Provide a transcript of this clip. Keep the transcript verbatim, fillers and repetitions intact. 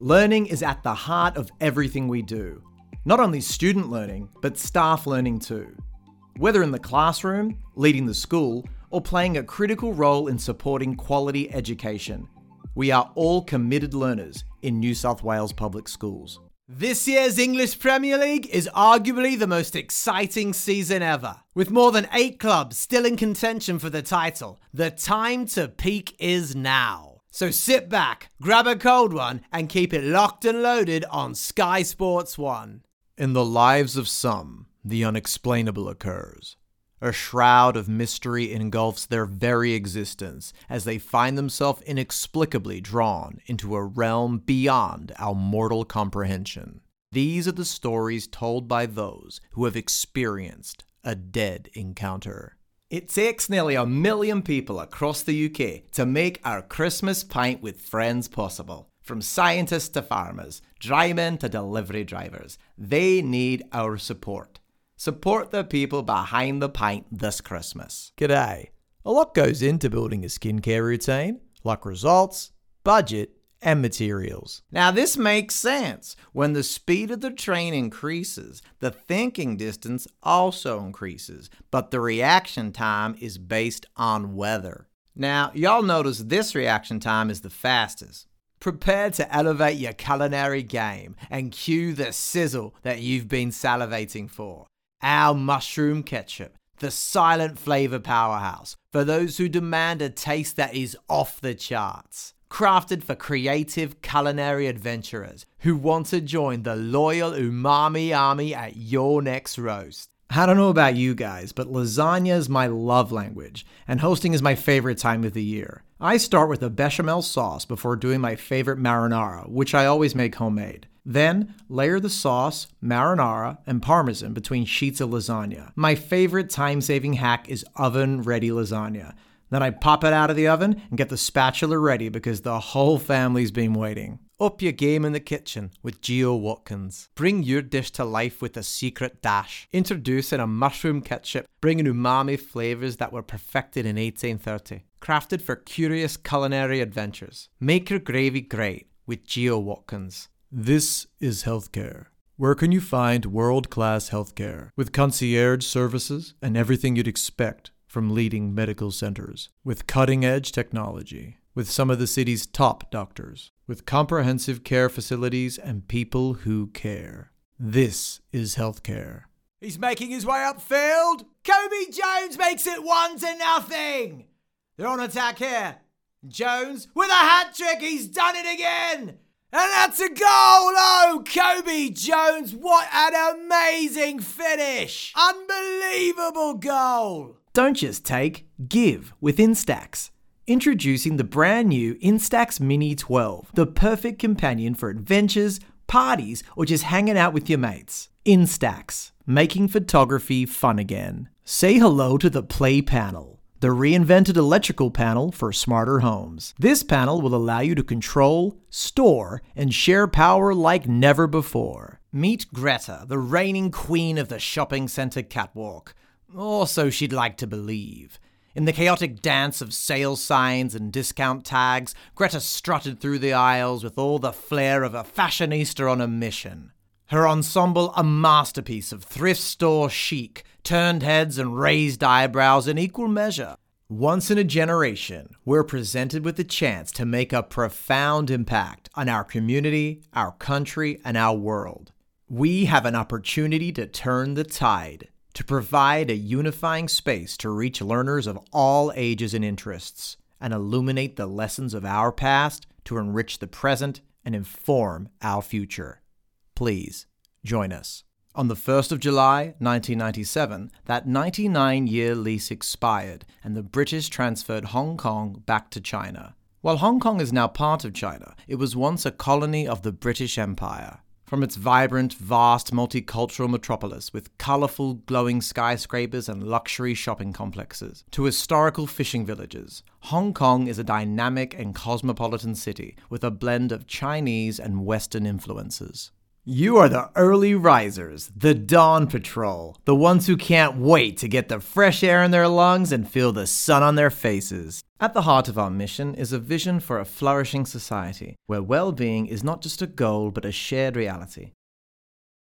Learning is at the heart of everything we do. Not only student learning, but staff learning too. Whether in the classroom, leading the school, or playing a critical role in supporting quality education, we are all committed learners in New South Wales public schools. This year's English Premier League is arguably the most exciting season ever. With more than eight clubs still in contention for the title, the time to peak is now. So sit back, grab a cold one, and keep it locked and loaded on Sky Sports one. In the lives of some, the unexplainable occurs. A shroud of mystery engulfs their very existence as they find themselves inexplicably drawn into a realm beyond our mortal comprehension. These are the stories told by those who have experienced a dead encounter. It takes nearly a million people across the U K to make our Christmas pint with friends possible. From scientists to farmers, dry men to delivery drivers, they need our support. Support the people behind the pint this Christmas. G'day. A lot goes into building a skincare routine, like results, budget, and materials. Now this makes sense. When the speed of the train increases, the thinking distance also increases, but the reaction time is based on weather. Now, y'all notice this reaction time is the fastest. Prepare to elevate your culinary game and cue the sizzle that you've been salivating for. Our mushroom ketchup, the silent flavor powerhouse, for those who demand a taste that is off the charts. Crafted for creative culinary adventurers who want to join the loyal umami army at your next roast. I don't know about you guys, but lasagna is my love language, and hosting is my favorite time of the year. I start with a bechamel sauce before doing my favorite marinara, which I always make homemade. Then, layer the sauce, marinara, and parmesan between sheets of lasagna. My favorite time-saving hack is oven-ready lasagna. Then I pop it out of the oven and get the spatula ready because the whole family's been waiting. Up your game in the kitchen with Geo Watkins. Bring your dish to life with a secret dash. Introducing a mushroom ketchup, bringing umami flavors that were perfected in eighteen thirty. Crafted for curious culinary adventures. Make your gravy great with Geo Watkins. This is healthcare. Where can you find world-class healthcare with concierge services and everything you'd expect from leading medical centers, with cutting-edge technology, with some of the city's top doctors, with comprehensive care facilities and people who care. This is healthcare. He's making his way upfield. Kobe Jones makes it one to nothing. They're on attack here. Jones with a hat trick. He's done it again. And that's a goal! Oh, Kobe Jones, what an amazing finish! Unbelievable goal! Don't just take, give with Instax. Introducing the brand new Instax Mini twelve, the perfect companion for adventures, parties, or just hanging out with your mates. Instax, making photography fun again. Say hello to the Play Panel, the reinvented electrical panel for smarter homes. This panel will allow you to control, store, and share power like never before. Meet Greta, the reigning queen of the shopping center catwalk. Or so she'd like to believe. In the chaotic dance of sales signs and discount tags, Greta strutted through the aisles with all the flair of a fashionista on a mission. Her ensemble a masterpiece of thrift store chic, turned heads and raised eyebrows in equal measure. Once in a generation, we're presented with the chance to make a profound impact on our community, our country, and our world. We have an opportunity to turn the tide, to provide a unifying space to reach learners of all ages and interests, and illuminate the lessons of our past to enrich the present and inform our future. Please, join us. On the first of July, nineteen ninety-seven, that ninety-nine-year lease expired, and the British transferred Hong Kong back to China. While Hong Kong is now part of China, it was once a colony of the British Empire. From its vibrant, vast, multicultural metropolis with colorful, glowing skyscrapers and luxury shopping complexes, to historical fishing villages, Hong Kong is a dynamic and cosmopolitan city with a blend of Chinese and Western influences. You are the early risers, the Dawn Patrol, the ones who can't wait to get the fresh air in their lungs and feel the sun on their faces. At the heart of our mission is a vision for a flourishing society, where well-being is not just a goal but a shared reality.